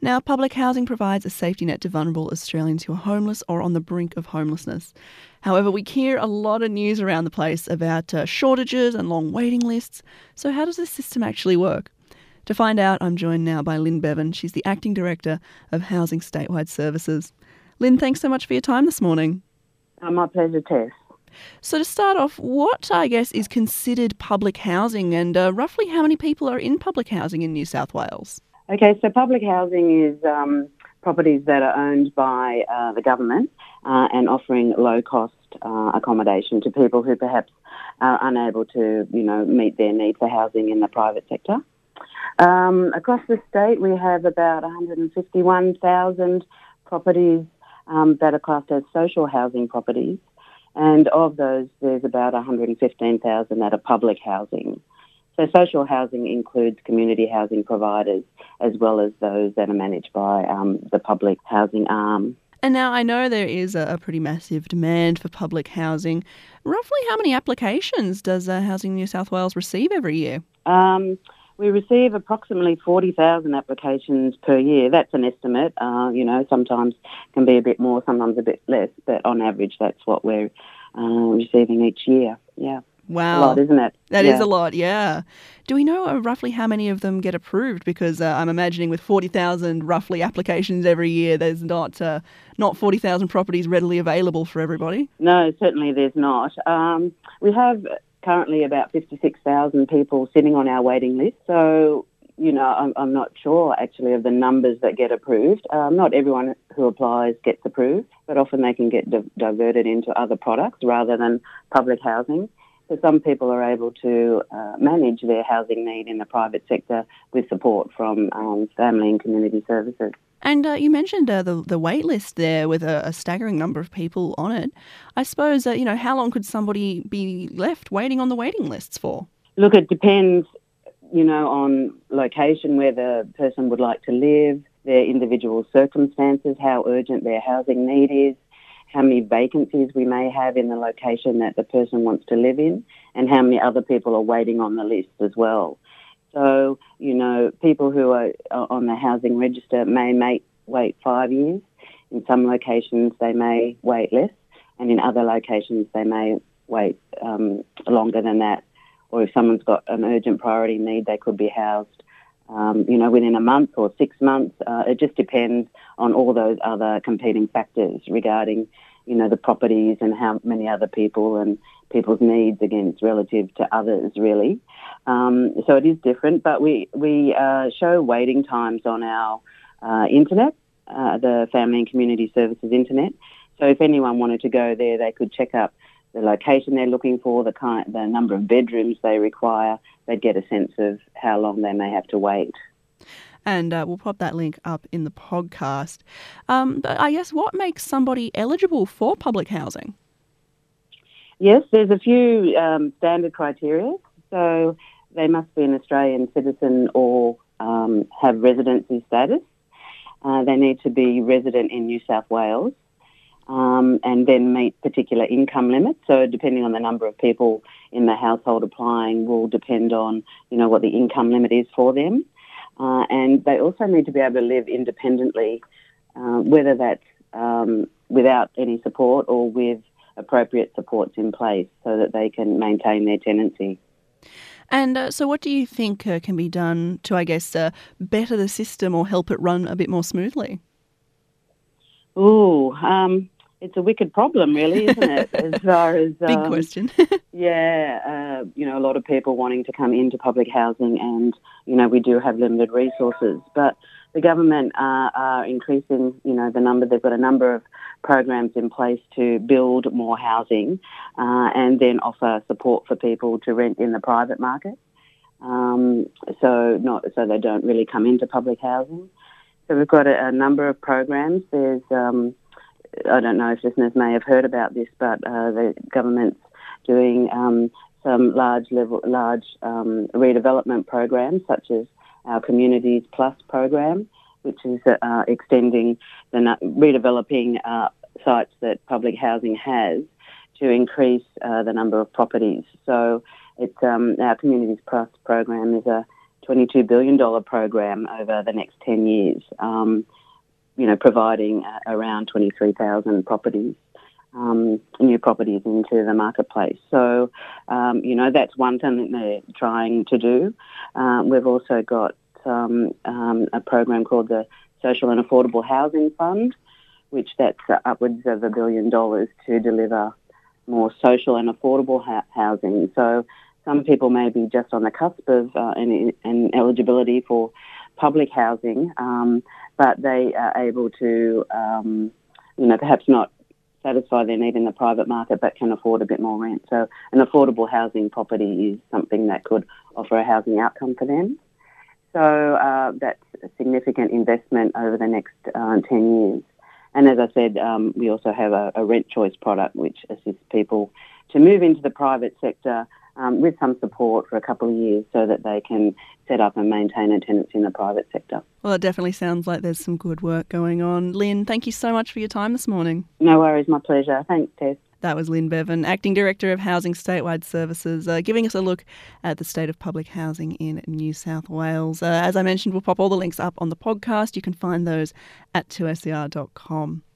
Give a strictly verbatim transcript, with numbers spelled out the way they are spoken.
Now, public housing provides a safety net to vulnerable Australians who are homeless or on the brink of homelessness. However, we hear a lot of news around the place about uh, shortages and long waiting lists. So how does this system actually work? To find out, I'm joined now by Lynn Bevan. She's the Acting Director of Housing Statewide Services. Lynn, thanks so much for your time this morning. Oh, my pleasure, Tess. So to start off, what, I guess, is considered public housing, and uh, roughly how many people are in public housing in New South Wales? Okay, so public housing is um, properties that are owned by uh, the government uh, and offering low-cost uh, accommodation to people who perhaps are unable to, you know, meet their need for housing in the private sector. Um, across the state, we have about one hundred fifty-one thousand properties um, that are classed as social housing properties. And of those, there's about one hundred fifteen thousand that are public housing. So social housing includes community housing providers as well as those that are managed by um, the public housing arm. And now I know there is a, a pretty massive demand for public housing. Roughly how many applications does uh, Housing New South Wales receive every year? Um, we receive approximately forty thousand applications per year. That's an estimate. Uh, you know, sometimes can be a bit more, sometimes a bit less, but on average that's what we're uh, receiving each year. Yeah. Wow. A lot, isn't it? That yeah. is a lot, yeah. Do we know uh, roughly how many of them get approved? Because uh, I'm imagining with forty thousand roughly applications every year, there's not uh, not forty thousand properties readily available for everybody. No, certainly there's not. Um, we have currently about fifty-six thousand people sitting on our waiting list. So, you know, I'm, I'm not sure actually of the numbers that get approved. Um, not everyone who applies gets approved, but often they can get di- diverted into other products rather than public housing. So some people are able to uh, manage their housing need in the private sector with support from um, family and community services. And uh, you mentioned uh, the the wait list there with a, a staggering number of people on it. I suppose, uh, you know, how long could somebody be left waiting on the waiting lists for? Look, it depends, you know, on location, where the person would like to live, their individual circumstances, how urgent their housing need is, how many vacancies we may have in the location that the person wants to live in, and how many other people are waiting on the list as well. So, you know, people who are on the housing register may, may wait five years. In some locations, they may wait less, and in other locations, they may wait um, longer than that. Or if someone's got an urgent priority need, they could be housed, um, you know, within a month or six months. Uh, it just depends on all those other competing factors regarding, you know, the properties and how many other people and people's needs against relative to others, really. Um, so it is different, but we, we uh, show waiting times on our uh, internet, uh, the Family and Community Services internet. So if anyone wanted to go there, they could check up the location they're looking for, the kind, the number of bedrooms they require. They'd get a sense of how long they may have to wait. And uh, we'll pop that link up in the podcast. Um, but I guess what makes somebody eligible for public housing? Yes, there's a few um, standard criteria. So they must be an Australian citizen or um, have residency status. Uh, they need to be resident in New South Wales um, and then meet particular income limits. So depending on the number of people in the household applying will depend on, you know, what the income limit is for them. Uh, and they also need to be able to live independently, uh, whether that's um, without any support or with appropriate supports in place so that they can maintain their tenancy. And uh, so what do you think uh, can be done to, I guess, uh, better the system or help it run a bit more smoothly? Ooh, um, it's a wicked problem, really, isn't it? As far as um, big question. yeah, uh, you know, a lot of people wanting to come into public housing, and you know, we do have limited resources, but the government uh, are increasing, you know, the number. They've got a number of programs in place to build more housing uh, and then offer support for people to rent in the private market. Um, so not so they don't really come into public housing. So we've got a, a number of programs. There's, um, I don't know if listeners may have heard about this, but uh, the government's doing um, some large level, large um, redevelopment programs, such as our Communities Plus program, which is uh, extending the redeveloping uh, sites that public housing has to increase uh, the number of properties. So it's um, our Communities Plus program is a twenty-two billion dollars program over the next ten years, um, you know, providing uh, around twenty-three thousand properties, um, new properties into the marketplace. So, um, you know, that's one thing that they're trying to do. Um, we've also got um, um, a program called the Social and Affordable Housing Fund, which that's uh, upwards of a billion dollars to deliver more social and affordable ha- housing. So some people may be just on the cusp of uh, an, an eligibility for public housing, um, but they are able to, um, you know, perhaps not satisfy their need in the private market, but can afford a bit more rent. So an affordable housing property is something that could offer a housing outcome for them. So uh, that's a significant investment over the next uh, ten years. And as I said, um, we also have a, a rent choice product which assists people to move into the private sector um, with some support for a couple of years so that they can set up and maintain a tenancy in the private sector. Well, it definitely sounds like there's some good work going on. Lynn, thank you so much for your time this morning. No worries, my pleasure. Thanks, Tess. That was Lynn Bevan, Acting Director of Housing Statewide Services, uh, giving us a look at the state of public housing in New South Wales. Uh, as I mentioned, we'll pop all the links up on the podcast. You can find those at two S E R dot com.